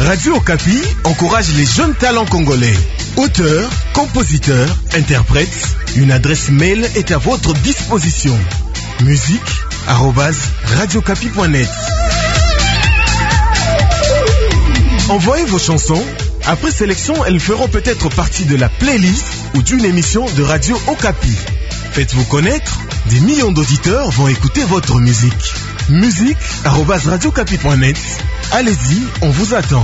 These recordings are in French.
Radio Okapi encourage les jeunes talents congolais. Auteurs, compositeurs, interprètes, une adresse mail est à votre disposition. musique@radiocapi.net. Envoyez vos chansons. Après sélection, elles feront peut-être partie de la playlist ou d'une émission de Radio Okapi. Faites-vous connaître, des millions d'auditeurs vont écouter votre musique. musique@radiocapi.net. Allez-y, on vous attend.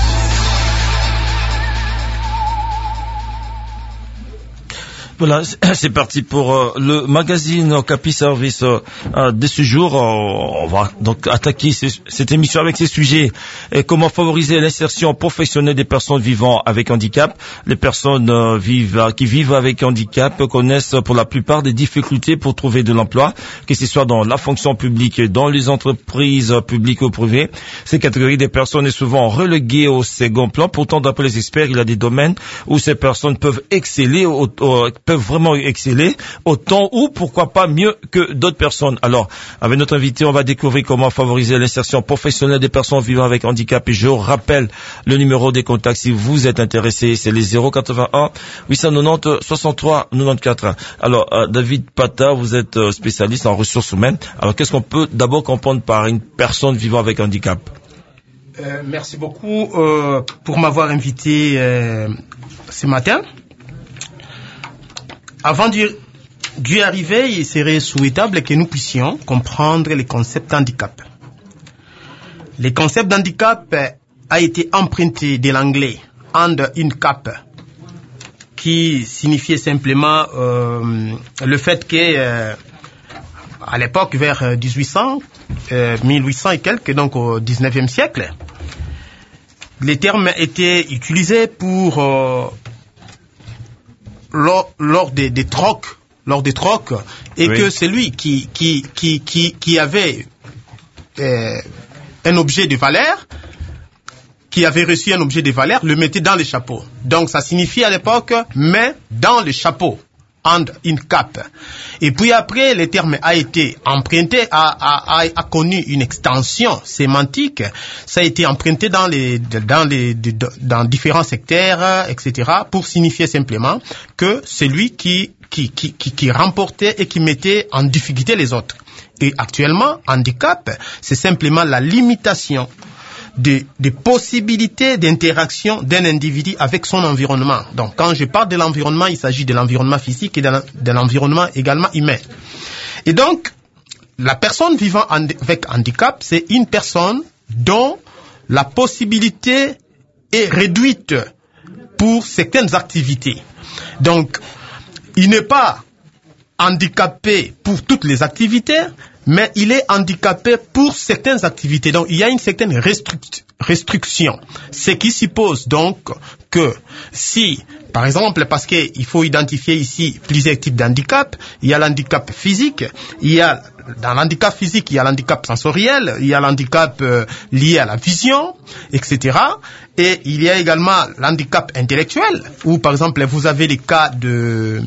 Voilà, c'est parti pour le magazine Okapi Service de ce jour. On va donc attaquer cette émission avec ces sujets. Et comment favoriser l'insertion professionnelle des personnes vivant avec handicap. Les personnes qui vivent avec handicap connaissent pour la plupart des difficultés pour trouver de l'emploi, que ce soit dans la fonction publique et dans les entreprises publiques ou privées. Ces catégories de personnes est souvent reléguées au second plan. Pourtant, d'après les experts, il y a des domaines où ces personnes peuvent exceller, peuvent vraiment exceller autant ou pourquoi pas mieux que d'autres personnes. Alors, avec notre invité, on va découvrir comment favoriser l'insertion professionnelle des personnes vivant avec handicap. Et je rappelle le numéro des contacts si vous êtes intéressé, c'est les 081 890 63 94. Alors, David Pata, vous êtes spécialiste en ressources humaines. Alors, qu'est-ce qu'on peut d'abord comprendre par une personne vivant avec handicap? Merci beaucoup pour m'avoir invité ce matin. Avant d'y arriver, il serait souhaitable que nous puissions comprendre les concepts d'handicap. Le concept d'handicap a été emprunté de l'anglais handicap, qui signifiait simplement le fait que à l'époque, vers 1800 et quelques, donc au 19e siècle, les termes étaient utilisés pour lors des trocs, et oui, que celui qui avait un objet de valeur, qui avait reçu un objet de valeur, le mettait dans le chapeau. Donc ça signifie à l'époque main dans le chapeau, hand in cap. Et puis après, le terme a été emprunté, a connu une extension sémantique. Ça a été emprunté dans différents secteurs, etc., pour signifier simplement que celui qui remportait et qui mettait en difficulté les autres. Et actuellement, handicap, c'est simplement la limitation des possibilités d'interaction d'un individu avec son environnement. Donc, quand je parle de l'environnement, il s'agit de l'environnement physique et de l'environnement également humain. Et donc, la personne vivant avec handicap, c'est une personne dont la possibilité est réduite pour certaines activités. Donc, il n'est pas handicapé pour toutes les activités, mais il est handicapé pour certaines activités. Donc, il y a une certaine restriction. Ce qui suppose donc que si, par exemple, parce qu'il faut identifier ici plusieurs types d'handicap, il y a l'handicap physique, dans l'handicap physique, il y a l'handicap sensoriel, il y a l'handicap lié à la vision, etc. Et il y a également l'handicap intellectuel, où, par exemple, vous avez les cas de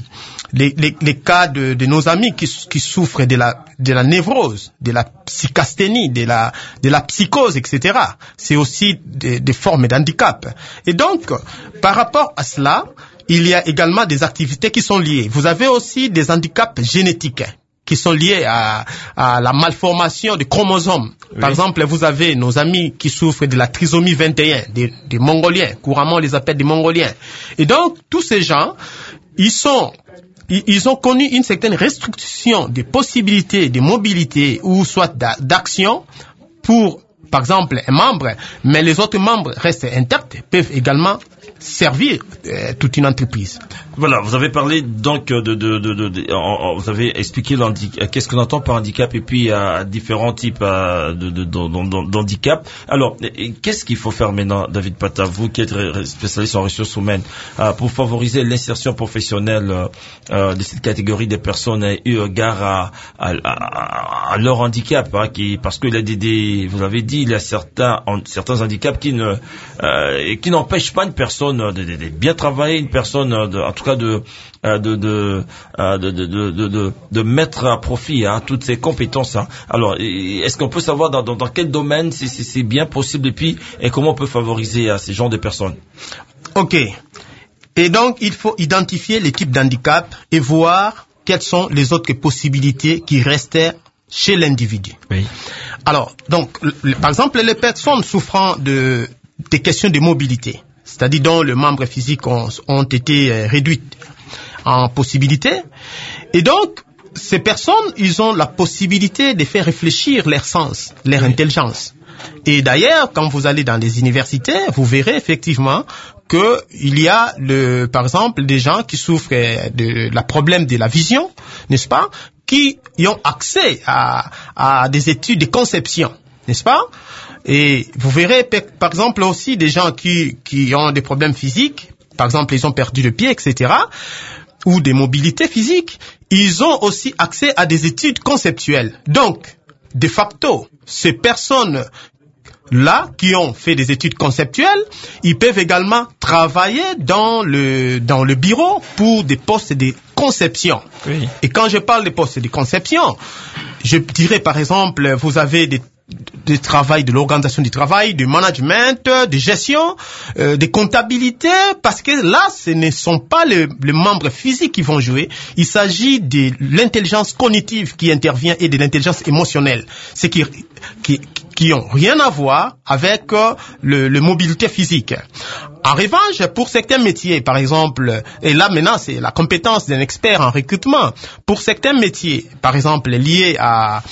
nos amis qui souffrent de la névrose, de la psychasthénie, de la psychose, etc. C'est aussi des formes d'handicap. Et donc, par rapport à cela, il y a également des activités qui sont liées. Vous avez aussi des handicaps génétiques qui sont liés à la malformation des chromosomes. Oui. Par exemple, vous avez nos amis qui souffrent de la trisomie 21, des Mongoliens. Couramment, on les appelle des Mongoliens. Et donc, tous ces gens, ils ont connu une certaine restriction des possibilités de mobilité ou soit d'action pour, par exemple, un membre, mais les autres membres restent intacts, peuvent également servir toute une entreprise. Voilà, vous avez parlé donc vous avez expliqué qu'est-ce qu'on entend par handicap et puis différents types d'handicap. Alors, qu'est-ce qu'il faut faire maintenant, David Pata, vous qui êtes spécialiste en ressources humaines, pour favoriser l'insertion professionnelle de cette catégorie de personnes eu égard à leur handicap, parce que vous avez dit, il y a certains handicaps qui n'empêchent pas une personne personne de bien travailler, une personne en tout cas de mettre à profit toutes ces compétences. Alors, est-ce qu'on peut savoir dans quel domaine c'est bien possible et comment on peut favoriser ces genres de personnes? Ok. Et donc, il faut identifier les types d'handicap et voir quelles sont les autres possibilités qui restaient chez l'individu. Oui. Alors, donc, par exemple, les personnes souffrant des questions de mobilité, c'est-à-dire dont les membres physiques ont été réduits en possibilités. Et donc, ces personnes, ils ont la possibilité de faire réfléchir leur sens, leur intelligence. Et d'ailleurs, quand vous allez dans les universités, vous verrez effectivement qu'il y a, par exemple, des gens qui souffrent de la problème de la vision, n'est-ce pas, qui y ont accès à des études de conception, n'est-ce pas? Et vous verrez, par exemple, aussi des gens qui ont des problèmes physiques, par exemple, ils ont perdu le pied, etc., ou des mobilités physiques, ils ont aussi accès à des études conceptuelles. Donc, de facto, ces personnes-là qui ont fait des études conceptuelles, ils peuvent également travailler dans le bureau pour des postes de conception. Oui. Et quand je parle de postes de conception, je dirais par exemple, vous avez des travail, de l'organisation du travail, du management, de gestion, de comptabilité, parce que là, ce ne sont pas les membres physiques qui vont jouer. Il s'agit de l'intelligence cognitive qui intervient et de l'intelligence émotionnelle. C'est qui ont rien à voir avec le mobilité physique. En revanche, pour certains métiers, par exemple, et là maintenant c'est la compétence d'un expert en recrutement, pour certains métiers, par exemple liés à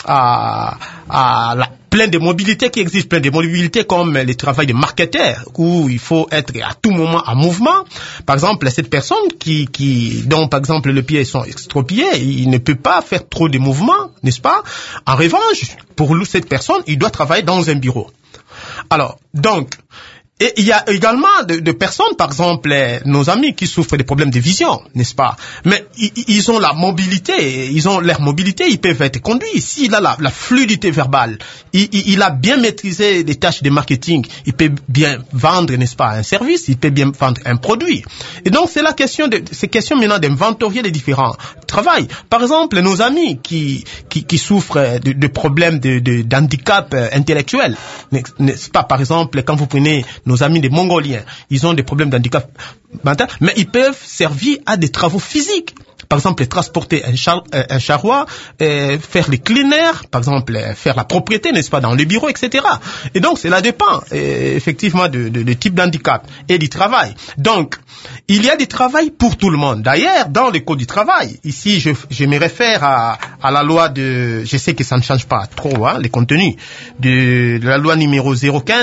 la plein de mobilités qui existent, plein de mobilités comme le travail de marketeur, où il faut être à tout moment en mouvement. Par exemple, cette personne dont par exemple le pied sont extropiés, il ne peut pas faire trop de mouvements, n'est-ce pas? En revanche, pour cette personne, il doit travailler dans un bureau. Alors, donc, et il y a également de personnes, par exemple, nos amis qui souffrent des problèmes de vision, n'est-ce pas? Mais ils ont la mobilité, ils ont leur mobilité, ils peuvent être conduits. S'il a la fluidité verbale, il a bien maîtrisé les tâches de marketing, il peut bien vendre, n'est-ce pas, un service, il peut bien vendre un produit. Et donc, c'est question maintenant d'inventorier les différents travails. Par exemple, nos amis qui souffrent de problèmes d'handicap intellectuel, n'est-ce pas? Par exemple, quand vous prenez nos amis des Mongoliens, ils ont des problèmes d'handicap mental, mais ils peuvent servir à des travaux physiques. Par exemple, transporter un charroi, faire les cleaners, par exemple, faire la propriété, n'est-ce pas, dans le bureau, etc. Et donc, cela dépend, effectivement, de type d'handicap et du travail. Donc, il y a du travail pour tout le monde. D'ailleurs, dans le code du travail, ici, je me réfère à la loi je sais que ça ne change pas trop, les contenus, de la loi numéro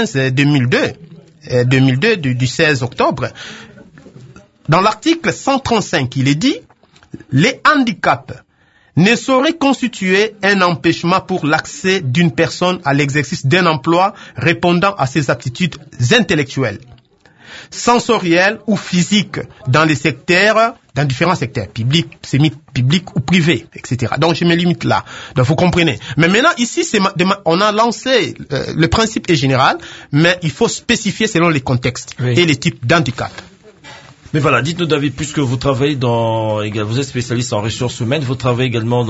015/2002 du 16 octobre. Dans l'article 135, il est dit: les handicaps ne sauraient constituer un empêchement pour l'accès d'une personne à l'exercice d'un emploi répondant à ses aptitudes intellectuelles, sensorielles ou physiques dans différents secteurs, publics, semi-publics ou privés, etc. Donc, je me limite là. Donc, vous comprenez. Mais maintenant, ici, on a lancé, le principe est général, mais il faut spécifier selon les contextes et les types d'handicap. Mais voilà, dites-nous, David, puisque vous travaillez vous êtes spécialiste en ressources humaines, vous travaillez également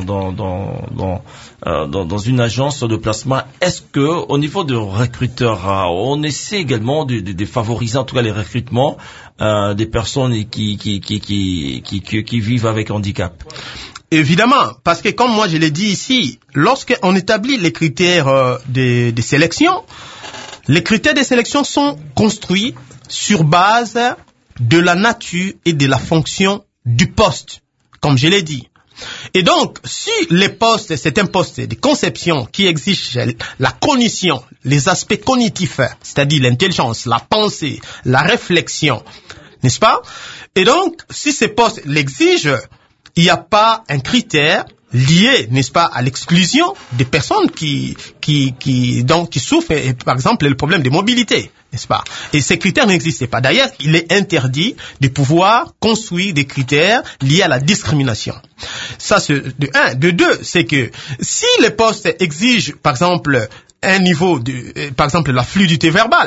dans une agence de placement. Est-ce que, au niveau de recruteurs, on essaie également de favoriser, en tout cas, les recrutements, des personnes qui vivent avec handicap? Évidemment, parce que comme moi je l'ai dit ici, lorsqu'on établit les critères de sélection, les critères de sélection sont construits sur base de la nature et de la fonction du poste, comme je l'ai dit. Et donc, si les postes, c'est un poste de conception qui exige la cognition, les aspects cognitifs, c'est-à-dire l'intelligence, la pensée, la réflexion, n'est-ce pas? Et donc, si ces postes l'exigent, il n'y a pas un critère lié, n'est-ce pas, à l'exclusion des personnes qui souffrent, par exemple, le problème de mobilité, n'est-ce pas? Et ces critères n'existent pas. D'ailleurs, il est interdit de pouvoir construire des critères liés à la discrimination. Ça, c'est de un. De deux, c'est que si les postes exigent, par exemple, un niveau par exemple, la fluidité verbale,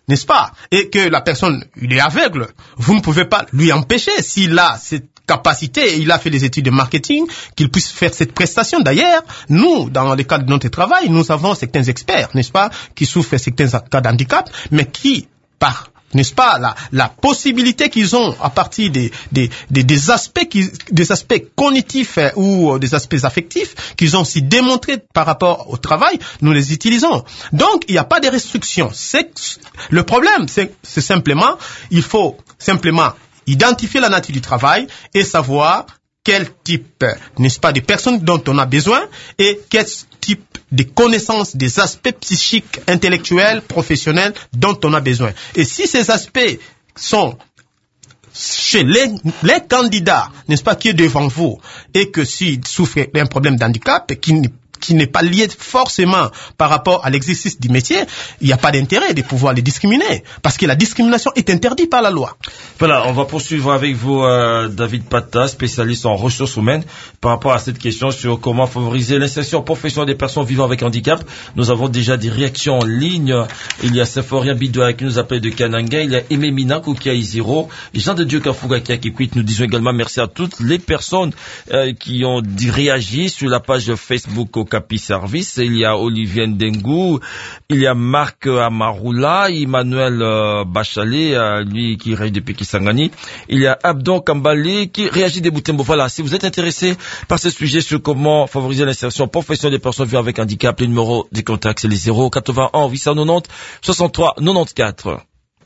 n'est-ce pas? Et que la personne, il est aveugle. Vous ne pouvez pas lui empêcher, s'il a cette capacité, et il a fait des études de marketing, qu'il puisse faire cette prestation. D'ailleurs, nous, dans le cadre de notre travail, nous avons certains experts, n'est-ce pas, qui souffrent de certains cas d'handicap, mais qui, par n'est-ce pas, la possibilité qu'ils ont à partir des aspects cognitifs ou des aspects affectifs qu'ils ont aussi démontrés par rapport au travail, nous les utilisons. Donc, il n'y a pas de restrictions. Le problème, c'est simplement, il faut simplement identifier la nature du travail et savoir quel type, n'est-ce pas, de personnes dont on a besoin et quel type de connaissances des aspects psychiques, intellectuels, professionnels dont on a besoin. Et si ces aspects sont chez les candidats, n'est-ce pas, qui est devant vous, et que s'ils souffrent d'un problème d'handicap qui n'est pas lié forcément par rapport à l'exercice du métier, il n'y a pas d'intérêt de pouvoir les discriminer, parce que la discrimination est interdite par la loi. Voilà, on va poursuivre avec vous, David Pata, spécialiste en ressources humaines, par rapport à cette question sur comment favoriser l'insertion professionnelle des personnes vivant avec handicap. Nous avons déjà des réactions en ligne. Il y a Sephorien Bidoua qui nous appelle de Kananga, il y a Aimé Minakou qui a Isiro, Jean de Dieu Kafuga qui a Kikwit. Nous disons également merci à toutes les personnes qui ont réagi sur la page Facebook au Capi Service. Il y a Olivier Ndengou, il y a Marc Amaroula, Emmanuel Bachalet, lui qui réagit depuis Kisangani. Il y a Abdon Kambali qui réagit des Boutembo. Voilà, si vous êtes intéressé par ce sujet sur comment favoriser l'insertion professionnelle des personnes vivant avec handicap, le numéro de contact c'est les 081 890 63 94.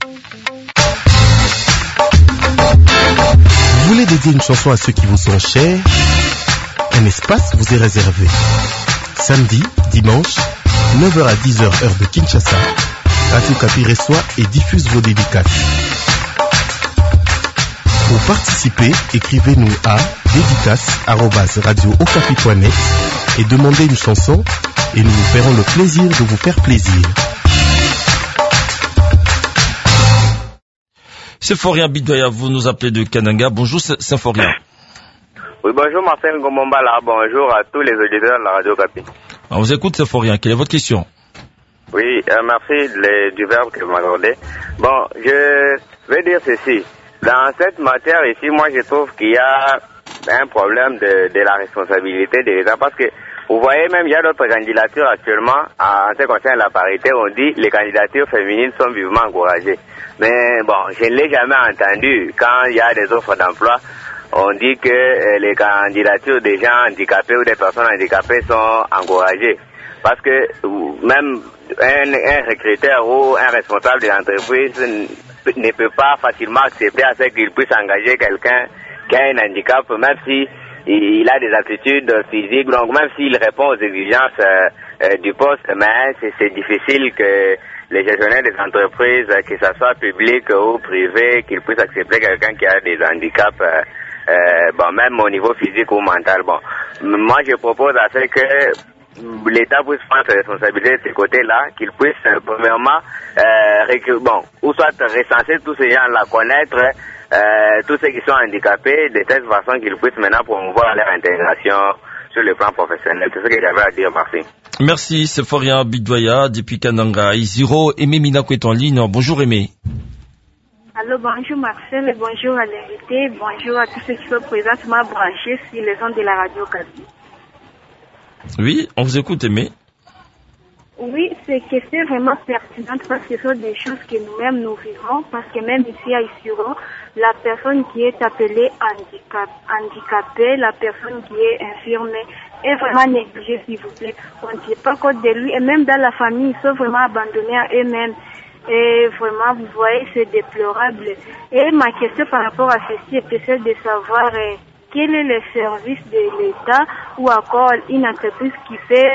Vous voulez dédier une chanson à ceux qui vous sont chers? Un espace vous est réservé. Samedi, dimanche, 9h à 10h heure de Kinshasa, Radio Okapi reçoit et diffuse vos dédicaces. Pour participer, écrivez-nous à dédicaces@radiookapi.net et demandez une chanson et nous vous ferons le plaisir de vous faire plaisir. Sephorien Bidoya, vous nous appelez de Kananga. Bonjour Sephorien. Oui, bonjour Marcel Ngomombala, bonjour à tous les auditeurs de la Radio Okapi. On vous écoute Sephorien, quelle est votre question? Oui, merci du verbe que vous m'accordez. Bon, je vais dire ceci. Dans cette matière ici, moi je trouve qu'il y a un problème de la responsabilité de l'État parce que vous voyez même il y a d'autres candidatures actuellement en ce qui concerne la parité, on dit les candidatures féminines sont vivement encouragées. Mais bon, je ne l'ai jamais entendu quand il y a des offres d'emploi. On dit que les candidatures des gens handicapés ou des personnes handicapées sont encouragées. Parce que même un recruteur ou un responsable de l'entreprise ne peut pas facilement accepter à ce qu'il puisse engager quelqu'un qui a un handicap, même si il a des aptitudes physiques, donc même s'il répond aux exigences du poste, mais c'est difficile que les gestionnaires des entreprises, que ce soit public ou privé, qu'ils puissent accepter quelqu'un qui a des handicaps. Même au niveau physique ou mental. Bon, moi je propose à ce que l'État puisse prendre ses responsabilités de ce côté-là, qu'il puisse premièrement ou soit recenser tous ces gens-là, connaître tous ceux qui sont handicapés, de telle façon qu'ils puissent maintenant promouvoir leur intégration sur le plan professionnel. C'est ce que j'avais à dire, merci. Merci, Sephorien Bidoya, depuis Kananga. Isiro, Aimé Minakou est en ligne. Bonjour Aimé. Allô, bonjour Marcel et bonjour à l'invité, bonjour à tous ceux qui sont présentement branchés sur les ondes de la Radio Okapi. Oui, on vous écoute Aimé. Oui, c'est que c'est vraiment pertinent parce que ce sont des choses que nous-mêmes nous vivons, parce que même ici à Isiro, la personne qui est appelée handicapée, la personne qui est infirmée, est vraiment négligée, s'il vous plaît. On ne tient pas compte de lui et même dans la famille, ils sont vraiment abandonnés à eux-mêmes. Et vraiment, vous voyez, c'est déplorable. Et ma question par rapport à ceci est celle de savoir quel est le service de l'État ou encore une entreprise qui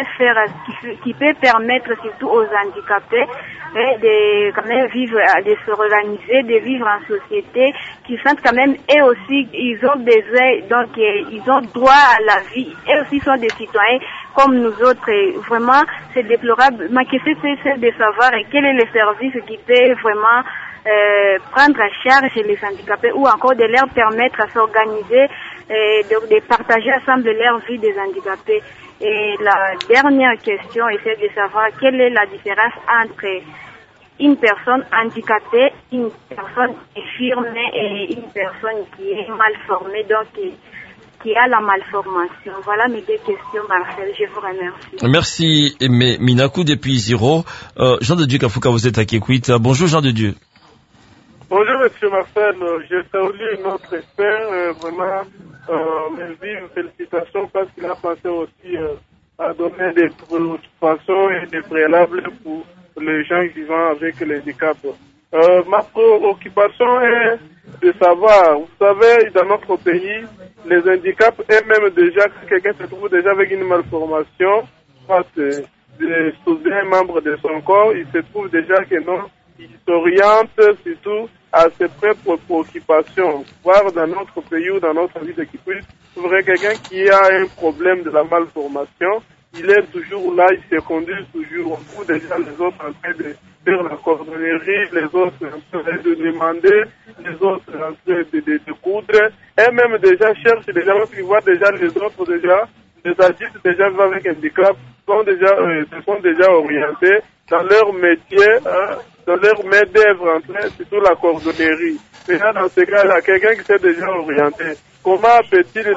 peut permettre surtout aux handicapés de quand même vivre, de se organiser, de vivre en société, qui sentent quand même, eux aussi, ils ont besoin, donc ils ont droit à la vie. Eux aussi sont des citoyens comme nous autres. Et vraiment, c'est déplorable. Ma question, c'est celle de savoir quel est le service qui peut vraiment prendre à charge les handicapés ou encore de leur permettre à s'organiser et de partager ensemble leur vie des handicapés. Et la dernière question est celle de savoir quelle est la différence entre une personne handicapée, une personne infirme et une personne qui est mal formée, donc qui a la malformation. Voilà mes 2 questions, Marcel. Je vous remercie. Merci, Minakou depuis Ziro. Jean de Dieu Kafouka, vous êtes à Kikwit. Bonjour Jean de Dieu. Bonjour Monsieur Marcel, je salue notre expert, vraiment, mes félicitations parce qu'il a pensé aussi à donner des préoccupations et des préalables pour les gens vivant avec les handicaps. Ma préoccupation est de savoir, vous savez, dans notre pays, les handicaps et même déjà, quand quelqu'un se trouve déjà avec une malformation, sous un membre de son corps, il se trouve déjà que non, il s'oriente surtout à ses propres préoccupations. Voir dans notre pays ou dans notre vie de Kikwit, c'est vrai quelqu'un qui a un problème de la malformation, il est toujours là, il se conduit toujours. On trouve déjà les autres en train de faire la cordonnerie, les autres en train de demander, les autres en train de coudre, et même déjà cherche déjà, qui voit déjà les autres déjà, les adultes déjà vivant avec un handicap, se sont déjà orientés dans leur métier, dans leur main d'œuvre, surtout la cordonnerie. Mais là, dans ce cas-là, quelqu'un qui s'est déjà orienté, comment peut-il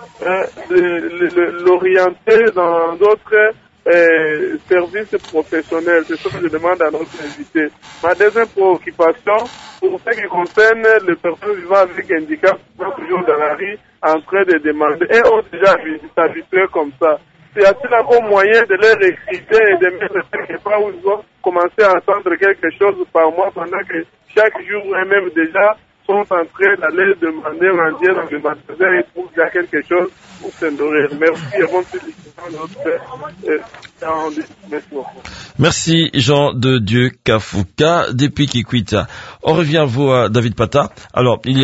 l'orienter dans d'autres services professionnels? C'est ce que je demande à notre invité. Ma deuxième préoccupation, pour ce qui concerne les personnes vivant avec handicap, qui sont toujours dans la rue, en train de demander, et ont déjà s'habitué comme ça. Y a-t-il encore moyen de les recruter et de mettre quelque part où ils vont commencer à entendre quelque chose par mois pendant que chaque jour, eux-mêmes déjà, sont en train d'aller demander, mendier dans le magasin et trouvent déjà quelque chose pour se nourrir. Merci et bonne félicitations. Merci Jean de Dieu Kafouka depuis Kikwita. On revient à vous, David Pata. Alors, il y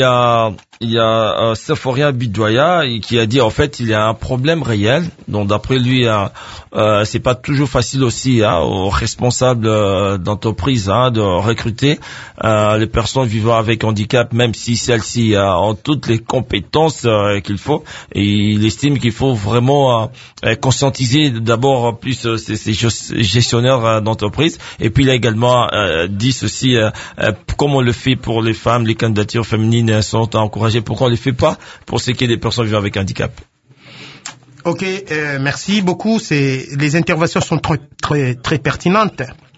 a Sephoria Bidoya qui a dit en fait il y a un problème réel. Donc d'après lui, c'est pas toujours facile aussi aux responsables d'entreprise de recruter les personnes vivant avec handicap, même si celles-ci ont toutes les compétences qu'il faut. Et il estime qu'il faut vraiment conscientiser d'abord plus ces gestionnaires d'entreprise. Et puis il a également dit ceci, comme on le fait pour les femmes, les candidatures féminines sont encouragées. Pourquoi on ne le fait pas pour ce qui est des personnes vivant avec handicap? Ok, merci beaucoup. Les interventions sont très pertinentes.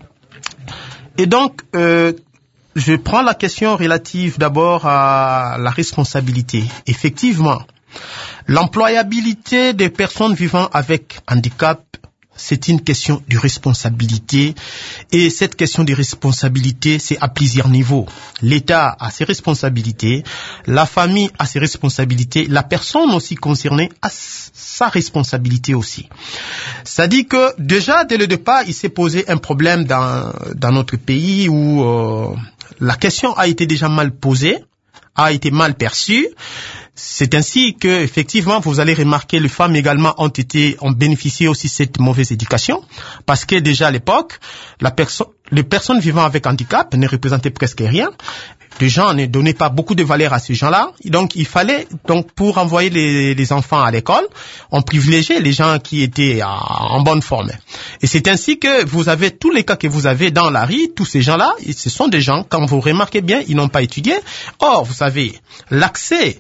Et donc, je prends la question relative d'abord à la responsabilité. Effectivement, l'employabilité des personnes vivant avec handicap, c'est une question de responsabilité. Et cette question de responsabilité, c'est à plusieurs niveaux. L'État a ses responsabilités, la famille a ses responsabilités, la personne aussi concernée a sa responsabilité aussi. Ça dit que déjà, dès le départ, il s'est posé un problème dans notre pays où la question a été déjà mal posée, a été mal perçue. C'est ainsi que, effectivement, vous allez remarquer, les femmes également ont bénéficié aussi de cette mauvaise éducation, parce que déjà à l'époque, les personnes vivant avec handicap ne représentaient presque rien. Les gens ne donnaient pas beaucoup de valeur à ces gens-là. Donc, il fallait, pour envoyer les enfants à l'école, on privilégiait les gens qui étaient en bonne forme. Et c'est ainsi que vous avez tous les cas que vous avez dans la rue, tous ces gens-là, ce sont des gens, quand vous remarquez bien, ils n'ont pas étudié. Or, vous savez, l'accès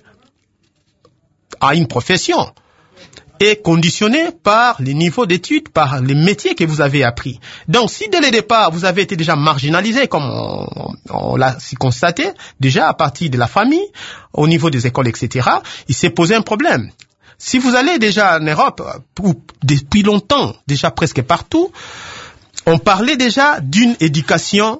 à une profession est conditionné par les niveaux d'études, par les métiers que vous avez appris. Donc, si dès le départ, vous avez été déjà marginalisé, comme on l'a constaté, déjà à partir de la famille, au niveau des écoles, etc., il s'est posé un problème. Si vous allez déjà en Europe, depuis longtemps, déjà presque partout, on parlait déjà d'une éducation,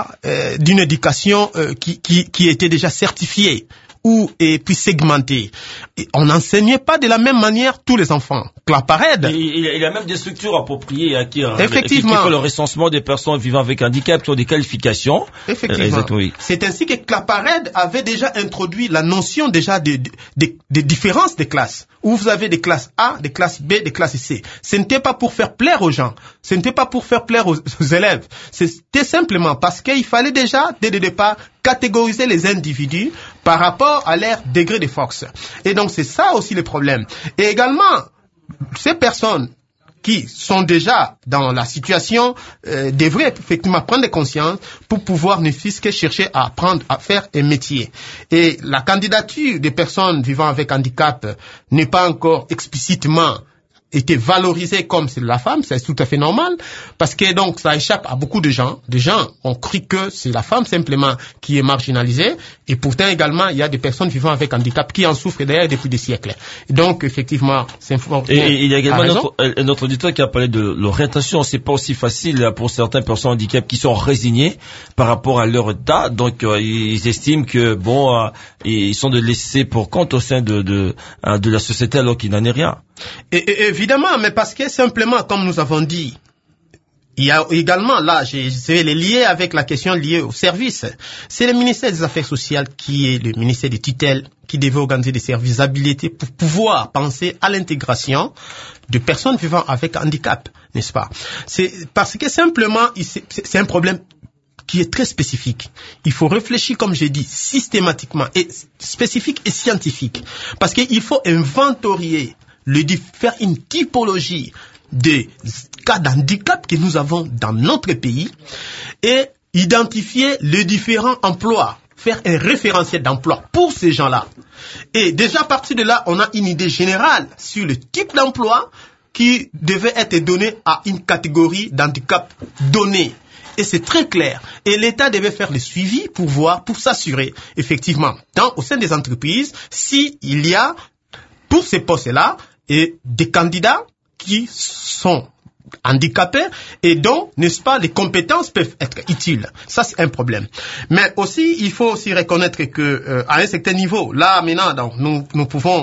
qui était déjà certifiée et puis segmentée. Et on n'enseignait pas de la même manière tous les enfants. Claparède. Il y a même des structures appropriées qui effectivement, font le recensement des personnes vivant avec handicap qui ont des qualifications. Effectivement. Oui. C'est ainsi que Claparède avait déjà introduit la notion déjà de différence des classes. Où vous avez des classes A, des classes B, des classes C. Ce n'était pas pour faire plaire aux gens. Ce n'était pas pour faire plaire aux élèves. C'était simplement parce qu'il fallait déjà, dès le départ, catégoriser les individus par rapport à leur degré de force. Et donc, c'est ça aussi le problème. Et également, ces personnes qui sont déjà dans la situation devraient effectivement prendre conscience pour pouvoir ne fût-ce que chercher à apprendre à faire un métier. Et la candidature des personnes vivant avec handicap n'est pas encore explicitement été valorisée comme c'est la femme, c'est tout à fait normal, parce que donc ça échappe à beaucoup de gens. Des gens ont cru que c'est la femme simplement qui est marginalisée, et pourtant également il y a des personnes vivant avec handicap qui en souffrent d'ailleurs depuis des siècles. Et donc effectivement, c'est important. Et il y a également notre auditeur qui a parlé de l'orientation. C'est pas aussi facile pour certaines personnes handicapées qui sont résignées par rapport à leur état, donc ils estiment que ils sont de laissés pour compte au sein de la société alors qu'il n'en est rien. Et évidemment, mais parce que simplement, comme nous avons dit, il y a également, là, je vais les lier avec la question liée au service. C'est le ministère des Affaires sociales qui est le ministère des tutelles qui devait organiser des services habilités pour pouvoir penser à l'intégration de personnes vivant avec handicap, n'est-ce pas? C'est parce que simplement, c'est un problème qui est très spécifique. Il faut réfléchir, comme j'ai dit, systématiquement et spécifique et scientifique. Parce qu'il faut inventorier faire une typologie des cas d'handicap que nous avons dans notre pays et identifier les différents emplois, faire un référentiel d'emploi pour ces gens-là. Et déjà à partir de là, on a une idée générale sur le type d'emploi qui devait être donné à une catégorie d'handicap donnée. Et c'est très clair. Et l'État devait faire le suivi pour s'assurer, effectivement, au sein des entreprises, s'il y a, pour ces postes-là, et des candidats qui sont handicapés et dont, n'est-ce pas, les compétences peuvent être utiles. Ça, c'est un problème. Mais aussi, il faut aussi reconnaître que, à un certain niveau, là, maintenant, donc, nous pouvons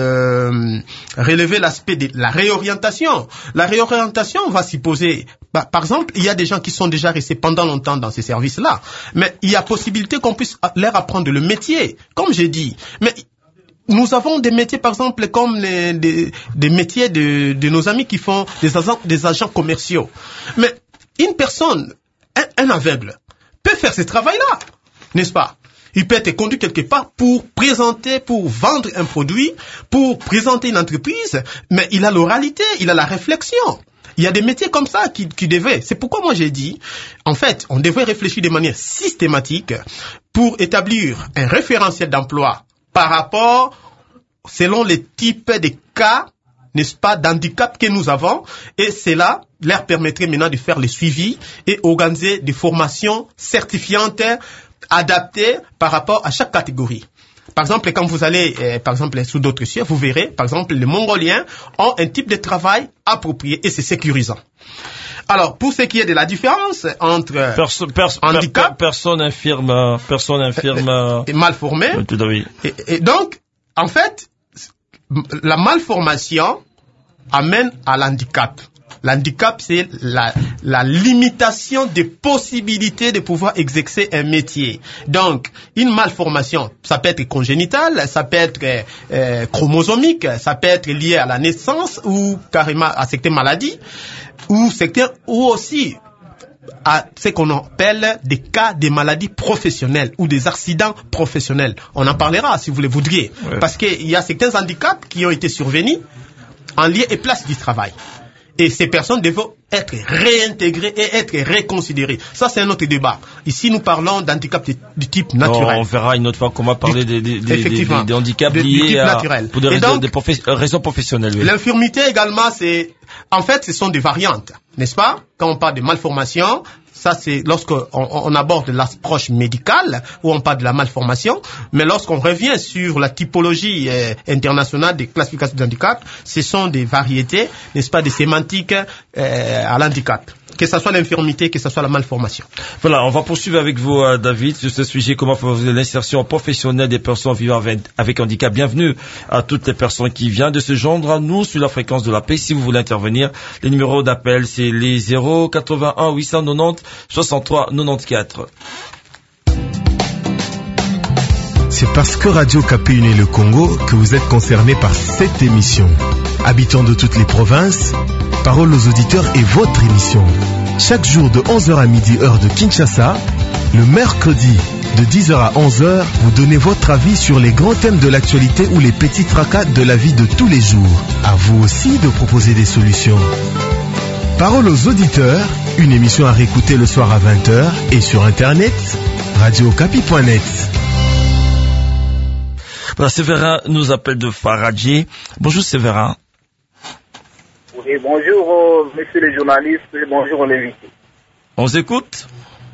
relever l'aspect de la réorientation. La réorientation va s'y poser. Par exemple, il y a des gens qui sont déjà restés pendant longtemps dans ces services-là. Mais il y a possibilité qu'on puisse leur apprendre le métier, comme j'ai dit. Mais nous avons des métiers, par exemple, comme des métiers de nos amis qui font des agents commerciaux. Mais une personne, un aveugle, peut faire ce travail-là, n'est-ce pas? Il peut être conduit quelque part pour vendre un produit, pour présenter une entreprise, mais il a l'oralité, il a la réflexion. Il y a des métiers comme ça qui devaient. C'est pourquoi moi j'ai dit, en fait, on devrait réfléchir de manière systématique pour établir un référentiel d'emploi par rapport, selon les types de cas, n'est-ce pas, d'handicap que nous avons, et cela leur permettrait maintenant de faire le suivi et organiser des formations certifiantes adaptées par rapport à chaque catégorie. Par exemple, quand vous allez, sous d'autres cieux, vous verrez, par exemple, les Mongoliens ont un type de travail approprié et c'est sécurisant. Alors, pour ce qui est de la différence entre handicap, personne infirme et mal formé, et donc, en fait, la malformation amène à l'handicap. L'handicap, c'est la limitation des possibilités de pouvoir exercer un métier. Donc, une malformation, ça peut être congénitale, ça peut être chromosomique, ça peut être lié à la naissance ou carrément à certaines maladies, ou aussi à ce qu'on appelle des cas de maladies professionnelles ou des accidents professionnels. On en parlera si vous le voudriez. Ouais. Parce qu'il y a certains handicaps qui ont été survenus en lieu et place du travail. Et ces personnes doivent être réintégrées et être réconsidérées. Ça, c'est un autre débat. Ici, nous parlons d'handicap du type naturel. On verra une autre fois comment parler des handicaps liés pour des raisons professionnelles. Oui. L'infirmité également, en fait, ce sont des variantes, n'est-ce pas? Quand on parle de malformation, ça c'est lorsqu'on aborde l'approche médicale, où on parle de la malformation, mais lorsqu'on revient sur la typologie internationale des classifications d'handicap, ce sont des variétés, n'est-ce pas, des sémantiques à l'handicap. Que ce soit l'infirmité, que ce soit la malformation. Voilà, on va poursuivre avec vous, David, sur ce sujet, comment favoriser l'insertion professionnelle des personnes vivant avec handicap. Bienvenue à toutes les personnes qui viennent de se joindre à nous sur la fréquence de la paix. Si vous voulez intervenir, les numéros d'appel, c'est les 081 890 63 94. C'est parce que Radio Okapi unit le Congo que vous êtes concernés par cette émission. Habitants de toutes les provinces, parole aux auditeurs est votre émission. Chaque jour de 11h à midi, heure de Kinshasa, le mercredi de 10h à 11h, vous donnez votre avis sur les grands thèmes de l'actualité ou les petits tracas de la vie de tous les jours. À vous aussi de proposer des solutions. Parole aux auditeurs, une émission à réécouter le soir à 20h et sur internet, radiocapi.net. Voilà, Séverin nous appelle de Faradji. Bonjour Séverin. Oui, bonjour messieurs les journalistes et bonjour les invités. On s'écoute?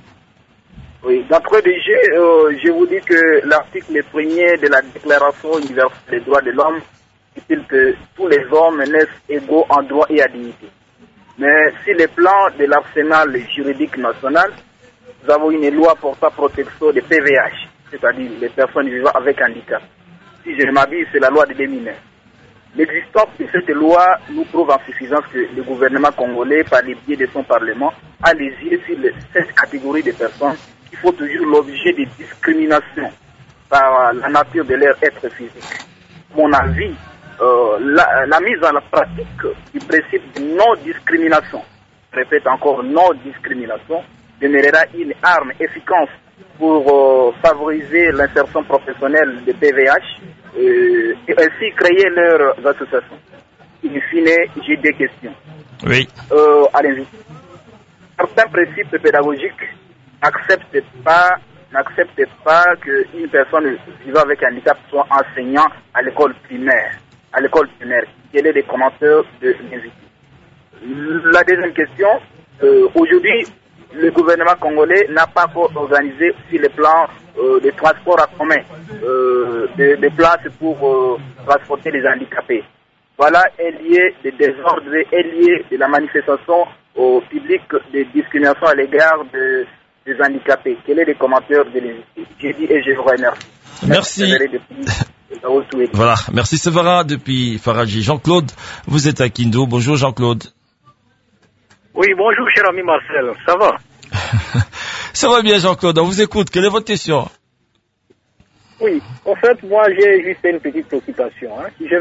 Oui, d'entrée je vous dis que l'article 1er de la Déclaration universelle des droits de l'homme dit que tous les hommes naissent égaux en droit et à dignité. Mais sur le plan de l'arsenal juridique national, nous avons une loi portant protection des PVH, c'est-à-dire les personnes vivant avec handicap. Si je ne m'abuse, c'est la loi de 2009. L'existence de cette loi nous prouve en suffisance que le gouvernement congolais, par le biais de son parlement, a les yeux sur cette catégorie de personnes qui font toujours l'objet de discrimination par la nature de leur être physique. À mon avis, la mise en pratique du principe de non-discrimination, je répète encore non-discrimination, demeurera une arme efficace pour favoriser l'insertion professionnelle des PVH et ainsi créer leurs associations. In fine, j'ai des questions. Oui. À l'invité. Certains principes pédagogiques n'acceptent pas qu'une personne vivant avec un handicap soit enseignant à l'école primaire. Quel est le commentaire de l'invité? La deuxième question, aujourd'hui, le gouvernement congolais n'a pas encore organisé sur le plan des transports en commun, des places pour transporter les handicapés. Voilà un lieu de désordre, un lieu de la manifestation au public de discrimination à l'égard des handicapés. Quel est le commentaire de l'invité? J'ai dit et je vous remercie. Merci. Voilà, merci Séverin depuis Faradji. Jean-Claude, vous êtes à Kindu. Bonjour Jean-Claude. Oui, bonjour cher ami Marcel, ça va? Ça va bien Jean-Claude, on vous écoute. Quelle est votre question? Oui, en fait, moi j'ai juste une petite préoccupation. Je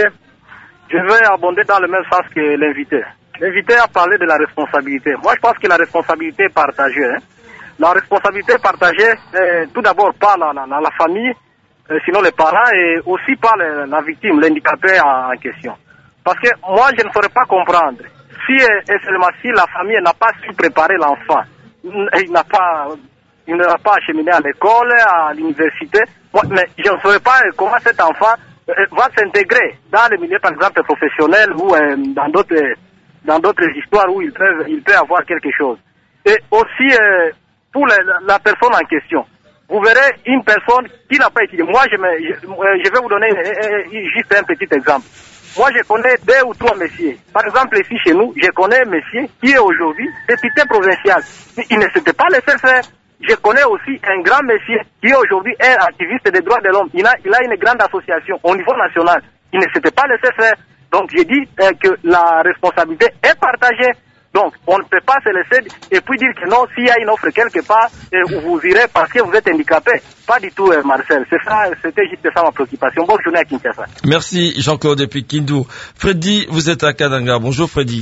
vais abonder dans le même sens que l'invité. L'invité a parlé de la responsabilité. Moi je pense que la responsabilité est partagée. La responsabilité est partagée tout d'abord par la famille, sinon les parents, et aussi par la victime, l'handicapé en question. Parce que moi je ne saurais pas comprendre si et seulement si la famille n'a pas su préparer l'enfant, il n'a pas acheminé à l'école, à l'université, mais je ne saurais pas comment cet enfant va s'intégrer dans le milieu par exemple professionnel ou dans d'autres histoires où il peut avoir quelque chose. Et aussi pour la personne en question, vous verrez une personne qui n'a pas étudié. Moi je vais vous donner juste un petit exemple. Moi, je connais 2 ou 3 messieurs. Par exemple, ici chez nous, je connais un monsieur qui est aujourd'hui député provincial. Il ne s'était pas laissé faire. Je connais aussi un grand monsieur qui est aujourd'hui un activiste des droits de l'homme. Il a une grande association au niveau national. Il ne s'était pas laissé faire. Donc, j'ai dit que la responsabilité est partagée. Donc, on ne peut pas se laisser et puis dire que non, s'il y a une offre quelque part, vous irez parce que vous êtes handicapé. Pas du tout, Marcel. C'était juste ça ma préoccupation. Bonne journée à Kinshasa. Merci, Jean-Claude depuis Kindu. Freddy, vous êtes à Kananga. Bonjour, Freddy.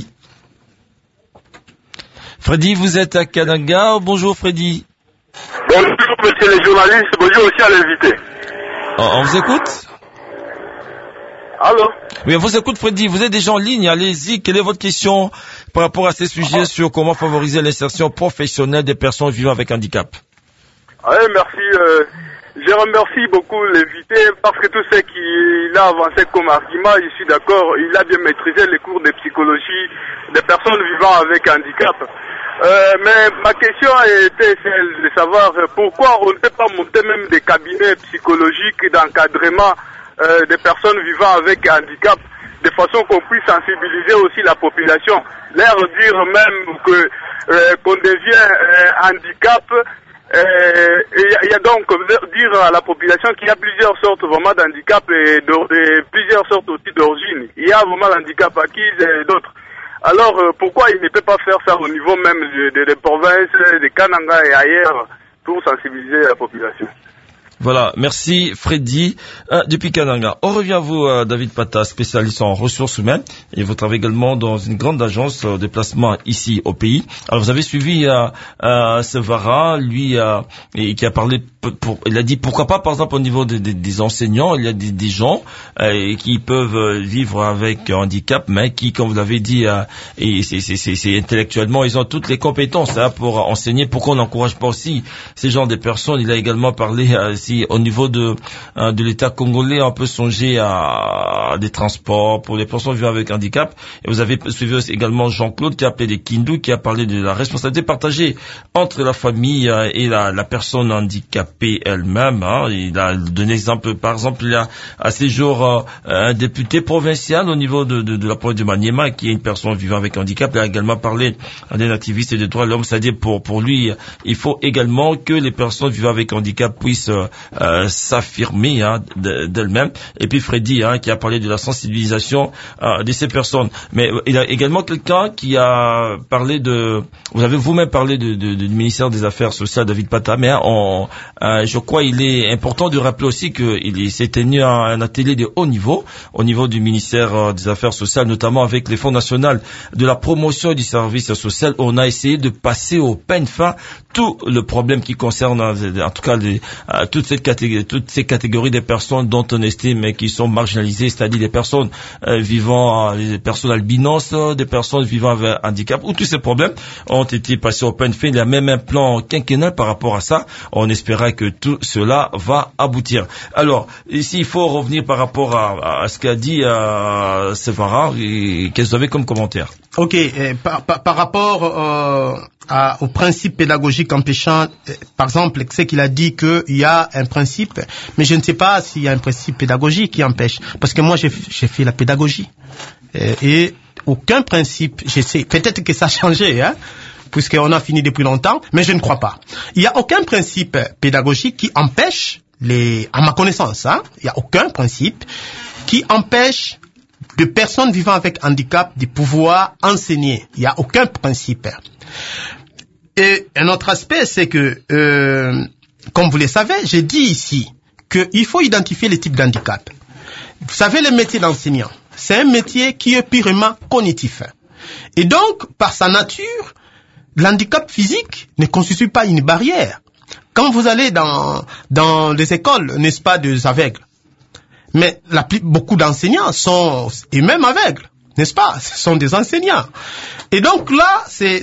Freddy, vous êtes à Kananga. Bonjour, Freddy. Bonjour, monsieur les journalistes. Bonjour aussi à l'invité. On vous écoute? Allô? Oui, on vous écoute, Freddy. Vous êtes déjà en ligne. Allez-y. Quelle est votre question par rapport à ces sujets sur comment favoriser l'insertion professionnelle des personnes vivant avec handicap? Oui, merci. Je remercie beaucoup l'invité parce que tout ce qu'il a avancé comme argument, je suis d'accord, il a bien maîtrisé les cours de psychologie des personnes vivant avec handicap. Mais ma question était celle de savoir pourquoi on ne peut pas monter même des cabinets psychologiques d'encadrement des personnes vivant avec handicap, de façon qu'on puisse sensibiliser aussi la population, leur dire même que qu'on devient handicap. Il y a donc dire à la population qu'il y a plusieurs sortes vraiment d'handicap et plusieurs sortes aussi d'origine. Il y a vraiment l'handicap acquis et d'autres. Alors pourquoi il ne peut pas faire ça au niveau même des provinces, des Kananga et ailleurs pour sensibiliser la population? Voilà, merci Freddy depuis Kananga. On revient à vous, David Pata, spécialiste en ressources humaines, et vous travaillez également dans une grande agence de placement ici au pays. Alors vous avez suivi Sevara, lui, et qui a parlé, il a dit pourquoi pas, par exemple au niveau des enseignants, il y a des gens qui peuvent vivre avec handicap, mais qui, comme vous l'avez dit, et c'est intellectuellement, ils ont toutes les compétences pour enseigner. Pourquoi on n'encourage pas aussi ces genres de personnes? Il a également parlé si au niveau de l'État congolais, on peut songer à des transports pour les personnes vivant avec handicap. Et vous avez suivi aussi également Jean-Claude qui a appelé des Kindu, qui a parlé de la responsabilité partagée entre la famille et la personne handicapée elle-même. Il a donné exemple, par exemple, il y a à ces jours un député provincial au niveau de la province de Maniema qui est une personne vivant avec handicap. Il a également parlé d'un activiste des droits de l'homme, c'est-à-dire pour lui, il faut également que les personnes vivant avec handicap puissent s'affirmer d'elles-mêmes. Et puis Freddy qui a parlé de la sensibilisation de ces personnes. Mais il y a également quelqu'un qui a parlé vous avez vous-même parlé du ministère des Affaires sociales, David Pata, mais je crois il est important de rappeler aussi qu'il s'est tenu un atelier de haut niveau au niveau du ministère des Affaires sociales, notamment avec les fonds nationaux de la promotion du service social. On a essayé de passer au peigne fin tout le problème qui concerne en tout cas toutes ces catégories de personnes dont on estime qui sont marginalisées, c'est-à-dire des personnes des personnes albinos, des personnes vivant avec handicap, où tous ces problèmes ont été passés au peigne fin. Il y a même un plan quinquennal par rapport à ça. On espérait que tout cela va aboutir. Alors, ici, il faut revenir par rapport à ce qu'a dit Sevara. Qu'est-ce que vous avez comme commentaire? Ok, par rapport au principe pédagogique empêchant, par exemple, c'est qu'il a dit qu'il y a un principe, mais je ne sais pas s'il y a un principe pédagogique qui empêche, parce que moi j'ai fait la pédagogie et aucun principe, je sais, peut-être que ça a changé, puisqu'on a fini depuis longtemps, mais je ne crois pas. Il n'y a aucun principe pédagogique qui empêche à ma connaissance, il n'y a aucun principe qui empêche de personnes vivant avec handicap de pouvoir enseigner. Il n'y a aucun principe. Et un autre aspect, c'est que, comme vous le savez, j'ai dit ici qu'il faut identifier les types d'handicap. Vous savez, le métier d'enseignant, c'est un métier qui est purement cognitif. Et donc, par sa nature, l'handicap physique ne constitue pas une barrière. Quand vous allez dans les écoles, n'est-ce pas, des aveugles, mais beaucoup d'enseignants sont eux-mêmes aveugles, n'est-ce pas? Ce sont des enseignants. Et donc là, c'est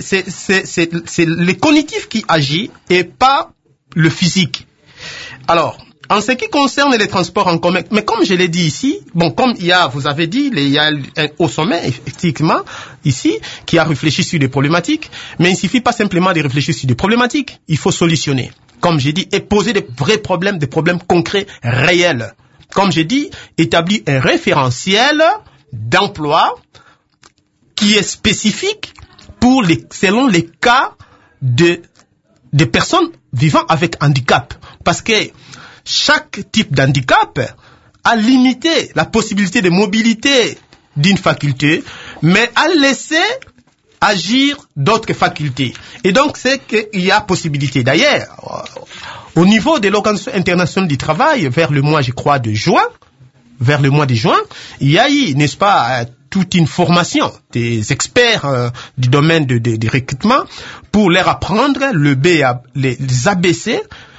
le cognitif qui agit et pas le physique. Alors, en ce qui concerne les transports en commun, mais comme je l'ai dit ici, comme vous avez dit, il y a un haut sommet, effectivement, ici, qui a réfléchi sur des problématiques, mais il ne suffit pas simplement de réfléchir sur des problématiques, il faut solutionner, comme j'ai dit, et poser des vrais problèmes, des problèmes concrets, réels. Comme j'ai dit, établir un référentiel d'emploi qui est spécifique selon les cas de personnes vivant avec handicap. Parce que chaque type d'handicap a limité la possibilité de mobilité d'une faculté, mais a laissé agir d'autres facultés. Et donc, c'est qu'il y a possibilité. D'ailleurs, au niveau de l'Organisation internationale du travail, vers le mois de juin, il y a eu, n'est-ce pas, toute une formation des experts du domaine des recrutements pour leur apprendre les ABC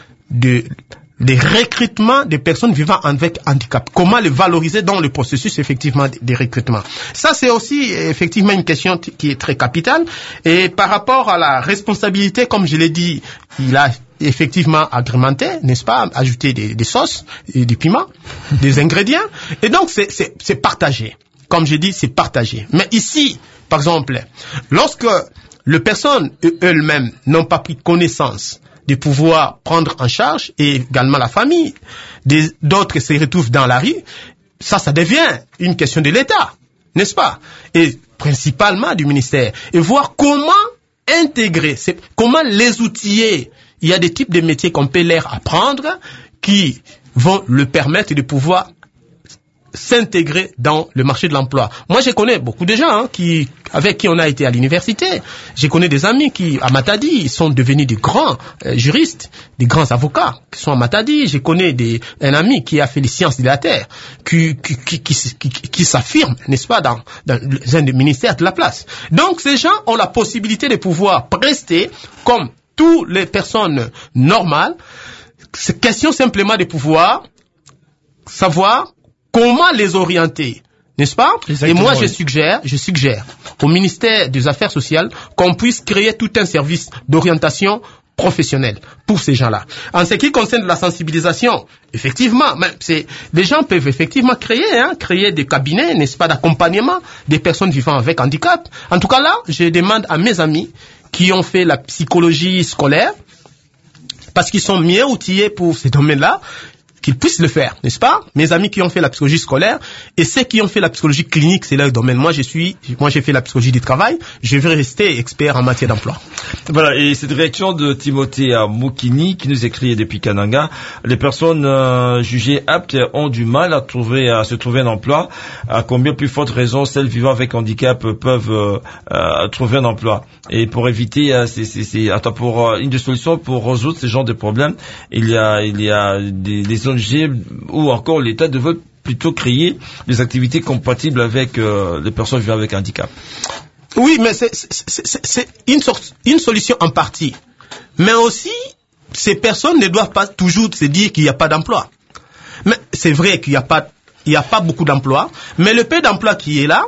des recrutements des personnes vivant avec handicap. Comment les valoriser dans le processus, effectivement, des recrutements. Ça, c'est aussi, effectivement, une question qui est très capitale. Et par rapport à la responsabilité, comme je l'ai dit, il a effectivement agrémenté, n'est-ce pas, ajouté des sauces, et des piments, des ingrédients. Et donc, c'est partagé. Comme je dis, c'est partagé. Mais ici, par exemple, lorsque les personnes elles-mêmes n'ont pas pris connaissance de pouvoir prendre en charge, et également la famille, d'autres se retrouvent dans la rue, ça devient une question de l'État, n'est-ce pas? Et principalement du ministère. Et voir comment intégrer, comment les outiller. Il y a des types de métiers qu'on peut leur apprendre qui vont le permettre de pouvoir s'intégrer dans le marché de l'emploi. Moi, je connais beaucoup de gens avec qui on a été à l'université. Je connais des amis qui, à Matadi, ils sont devenus des grands juristes, des grands avocats qui sont à Matadi. Je connais un ami qui a fait les sciences de la terre, qui s'affirme, n'est-ce pas, dans un des ministères de la place. Donc, ces gens ont la possibilité de pouvoir prester comme toutes les personnes normales. C'est question simplement de pouvoir savoir comment les orienter, n'est-ce pas? Exactement. Et moi, je suggère au ministère des Affaires sociales qu'on puisse créer tout un service d'orientation professionnelle pour ces gens-là. En ce qui concerne la sensibilisation, effectivement, les gens peuvent effectivement créer des cabinets, n'est-ce pas, d'accompagnement des personnes vivant avec handicap. En tout cas là, je demande à mes amis qui ont fait la psychologie scolaire, parce qu'ils sont mieux outillés pour ces domaines-là, qu'ils puissent le faire, n'est-ce pas? Mes amis qui ont fait la psychologie scolaire et ceux qui ont fait la psychologie clinique, c'est leur domaine. Moi, j'ai fait la psychologie du travail. Je vais rester expert en matière d'emploi. Voilà, et cette réaction de Timothée Moukini qui nous écrit depuis Kananga, les personnes jugées aptes ont du mal à se trouver un emploi. À combien plus forte raison celles vivant avec handicap peuvent trouver un emploi? Et pour éviter, pour une des solutions pour résoudre ce genre de problèmes, il y a des ONG ou encore l'État devrait plutôt créer des activités compatibles avec les personnes vivant avec handicap. Oui, mais c'est une solution en partie. Mais aussi, ces personnes ne doivent pas toujours se dire qu'il n'y a pas d'emploi. Mais c'est vrai qu'il n'y a pas beaucoup d'emplois, mais le peu d'emplois qui est là,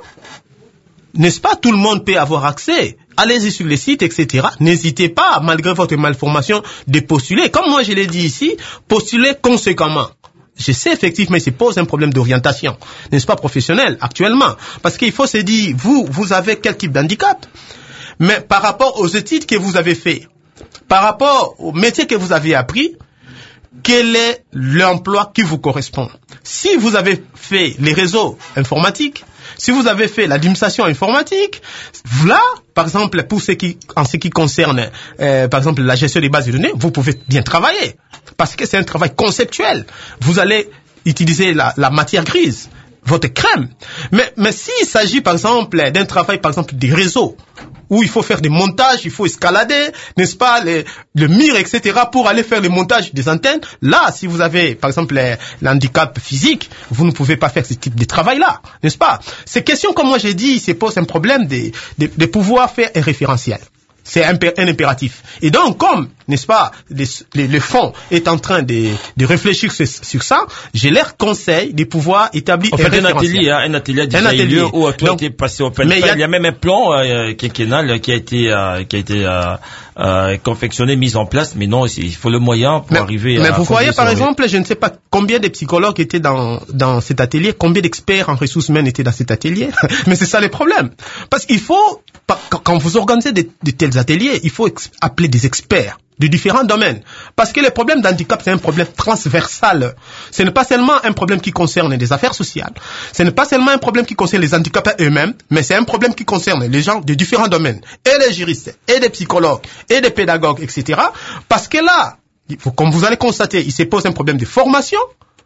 n'est-ce pas, tout le monde peut avoir accès. Allez-y sur les sites, etc. N'hésitez pas, malgré votre malformation, de postuler. Comme moi je l'ai dit ici, postuler conséquemment. Je sais effectivement, il se pose un problème d'orientation, n'est-ce pas, professionnel, actuellement. Parce qu'il faut se dire, vous avez quel type d'handicap? Mais par rapport aux études que vous avez fait, par rapport au métier que vous avez appris, quel est l'emploi qui vous correspond? Si vous avez fait les réseaux informatiques, si vous avez fait l'administration informatique, là, par exemple, en ce qui concerne, par exemple, la gestion des bases de données, vous pouvez bien travailler. Parce que c'est un travail conceptuel. Vous allez utiliser la matière grise, votre crème. Mais s'il s'agit, par exemple, d'un travail, par exemple, des réseaux, où il faut faire des montages, il faut escalader, n'est-ce pas, le mur, etc., pour aller faire le montage des antennes. Là, si vous avez, par exemple, l'handicap physique, vous ne pouvez pas faire ce type de travail-là, n'est-ce pas? Ces questions, comme moi j'ai dit, se posent un problème de pouvoir faire un référentiel. C'est un impératif. Et donc, comme, n'est-ce pas, le fonds est en train de réfléchir sur ça, je leur conseille de pouvoir établir un référentiel. Un atelier a déjà eu lieu où tout a été passé au PNF. Il y a même un plan quinquennal qui a été confectionné, mis en place, mais non, il faut le moyen pour arriver à... Mais vous voyez, par exemple, je ne sais pas combien de psychologues étaient dans cet atelier, combien d'experts en ressources humaines étaient dans cet atelier, mais c'est ça le problème. Parce qu'il faut, quand vous organisez de tels ateliers, il faut appeler des experts de différents domaines. Parce que le problème d'handicap, c'est un problème transversal. Ce n'est pas seulement un problème qui concerne les affaires sociales. Ce n'est pas seulement un problème qui concerne les handicapés eux-mêmes, mais c'est un problème qui concerne les gens de différents domaines. Et les juristes, et les psychologues, et les pédagogues, etc. Parce que là, comme vous allez constater, il se pose un problème de formation,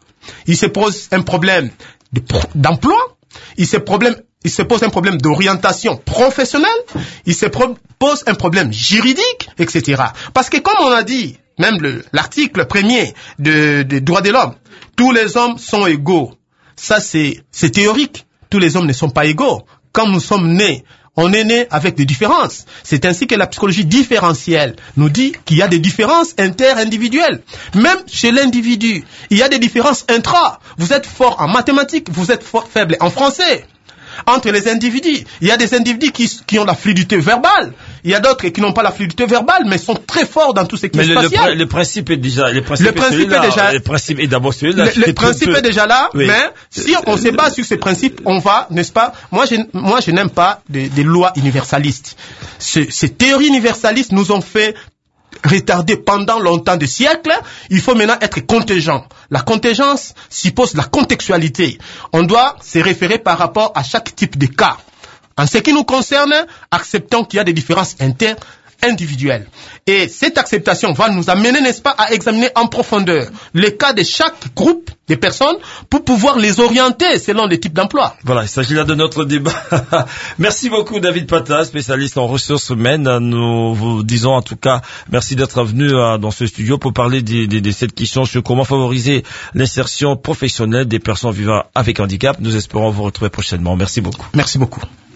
il se pose un problème d'emploi, il se pose un problème d'orientation professionnelle, il se pose un problème juridique, etc. Parce que comme on a dit, même l'article premier des droits de l'homme, tous les hommes sont égaux. Ça, c'est théorique. Tous les hommes ne sont pas égaux. Quand nous sommes nés, on est né avec des différences. C'est ainsi que la psychologie différentielle nous dit qu'il y a des différences inter-individuelles. Même chez l'individu, il y a des différences intra. Vous êtes fort en mathématiques, vous êtes faible en français. Entre les individus, il y a des individus qui ont la fluidité verbale, il y a d'autres qui n'ont pas la fluidité verbale, mais sont très forts dans tout ce qui est spatial. Le principe est déjà, le principe est d'abord celui-là. Le principe est déjà là, oui. Mais si on se base sur ces principes, on va, n'est-ce pas? Moi, je n'aime pas des lois universalistes. Ces théories universalistes nous ont fait retarder pendant longtemps de siècles. Il faut maintenant être contingent. La contingence suppose la contextualité. On doit se référer par rapport à chaque type de cas. En ce qui nous concerne, acceptons qu'il y a des différences inter-individuelles. Et cette acceptation va nous amener, n'est-ce pas, à examiner en profondeur le cas de chaque groupe des personnes pour pouvoir les orienter selon les types d'emploi. Voilà, il s'agit là de notre débat. Merci beaucoup David Pata, spécialiste en ressources humaines. Nous vous disons en tout cas merci d'être venu dans ce studio pour parler de cette question sur comment favoriser l'insertion professionnelle des personnes vivant avec handicap. Nous espérons vous retrouver prochainement. Merci beaucoup. Merci beaucoup.